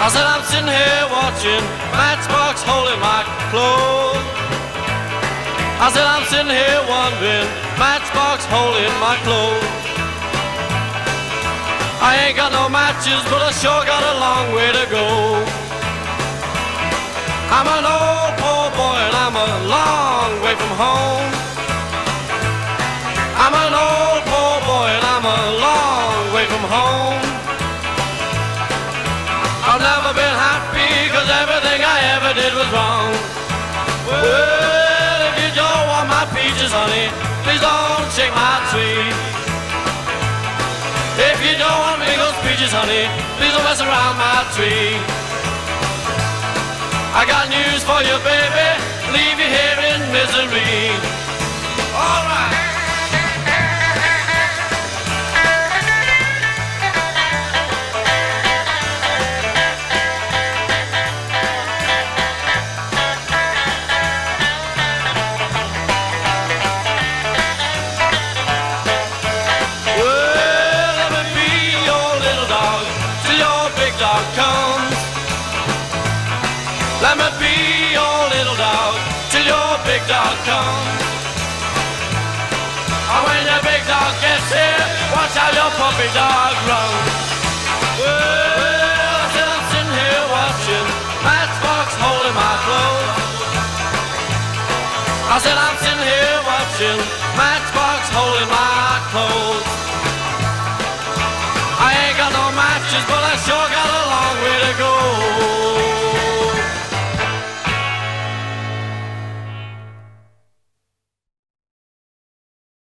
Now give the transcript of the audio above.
I said I'm sitting here watching Matchbox holding my clothes. I said I'm sitting here wondering Matchbox holding my clothes. I ain't got no matches, but I sure got a long way to go. I'm an old poor boy and I'm a long way from home. I'm an old poor boy and I'm a long way from home. I've never been happy 'cause everything I ever did was wrong. Well, if you don't want my peaches, honey, please don't shake my tree. If you don't want me those peaches, honey, please don't mess around my tree. I got news for you, baby, leave you here in misery. All right. Let me be your little dog till your big dog comes. And when your big dog gets here, watch how your puppy dog runs. Well, I said I'm sitting here watching Matchbox holding my clothes. I said I'm sitting here watching Matchbox